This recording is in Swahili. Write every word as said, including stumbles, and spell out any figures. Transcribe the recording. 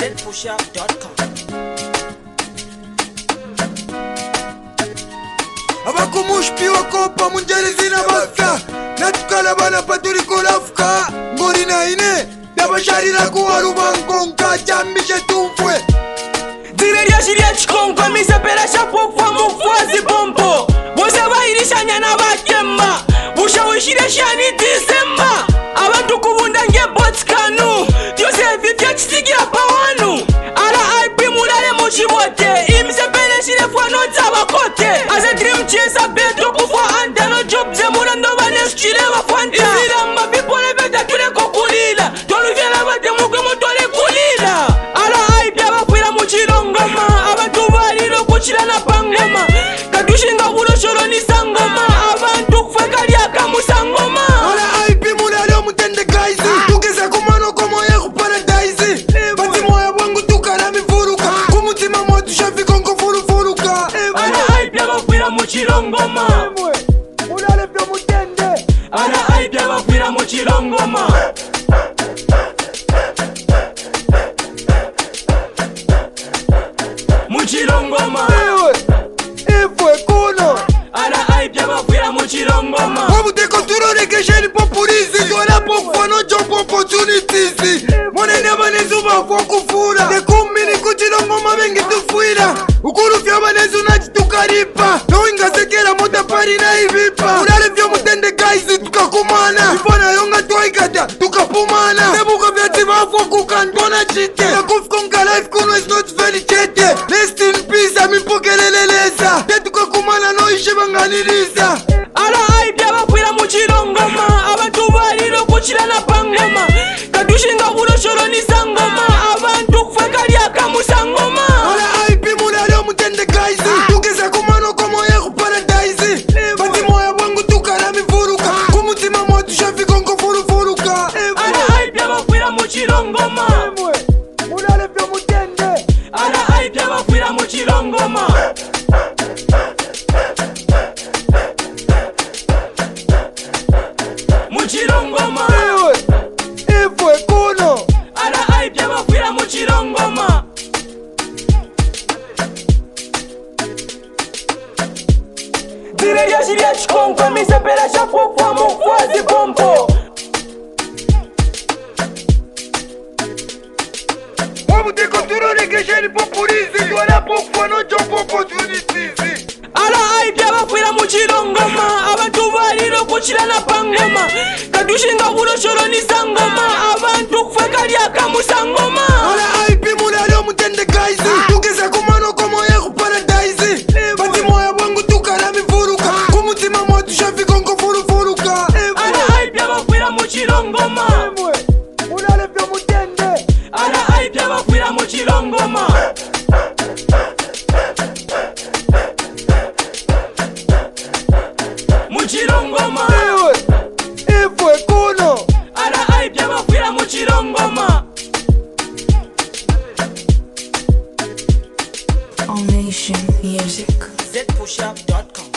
z pushup dot com. Abakumushpi wakopa munjerizi na basa natukala bana paturi kolafka ngori na ine dabasharira kuwaruba nkonka chambishe tumfwe Direria shiria chikonko misepera shapokwa mufwazi bombo Bosa bairisha nyana bakemba Busha wishire shani disemba Abantu kubunda nge botkanu Yose vivya chisigira pawanu Ala aipi mulale mochibote Imisepere shire fwa nota bakote Ase dream chesa beto kufwa anta No job zemuna ndoba nesuchile wafwanta Isiramba bipole veta tule kokulila Tolu vyela bate mukwe motole kulila Ala aipi abafwila muchilongoma Abantu balilo kuchila na pangoma Kadushinga ulosholo ni sangoma Abantu kufeka liaka musangoma Ala aipi mulale omutende guys Tugeza kumano komo yeku paradise Bati moya wangu tukana mifuruka Kumutima motu shafi konko furu furuka Ala aipi abafwila muchilongoma Mulale pyo mutende Ala aipi abafwila muchilongoma Muchilongoma Ifwe kuno Ala aipi abafwila muchilongoma Wabuteko turore kesheni popurizi Tuwala pokufano job opportunities Monene abanezu bakwa kufura Tekumini kuchilongoma bengi tufuira Ukuru fya abanezu nachi tukaripa Noinga sekera moda pari na ibipa Ulale fya mutende guys tukakumana Ifana yonga tuwaikata tukapumana Tebuka fya tivafwa kukantona chite Takufkonga life kuno is not very chete Rest in peace amimpokeleleleza Tetukakumana noishe banganiriza Ala aipi abafwila muchilongoma Abantu balilo kuchila na pangoma Kadushinga ulosholo ni sangoma Abantu kufeka liaka musangoma Ala aipi mulale omutende guys Tugeza kumano komo yeku paradise Bati moya wangu tukana mifuruka Kumutima motu shafi konko furu furuka Ala aipi abafwila muchilongoma Mulale pyo mutende Ala aipi abafwila muchilongoma Muchilongoma Ifwe kuno Ala aipi abafwila muchilongoma Direria shiria chikonko misepera shapokwa mufwazi bombo Wabuteko turore kesheni popurizi Tuwala pokufano job opportunities Ala aipi abafwila muchilongoma Abantu balilo kuchila na pangoma Kadushinga ulosholo ni sangoma Abantu kufeka liaka musangoma Ala aipi mulale omutende guys Tugeza kumano komo yeku paradise Bati moya wangu tukana mifuruka Kumutima motu shafi konko furu furuka Ala aipi abafwila muchilongoma Mulale pyo mutende Ala aipi abafwila muchilongoma Muchilongoma Ifwe kuno Ala aipi abafwila muchilongoma All Nation Music. z pushup dot com.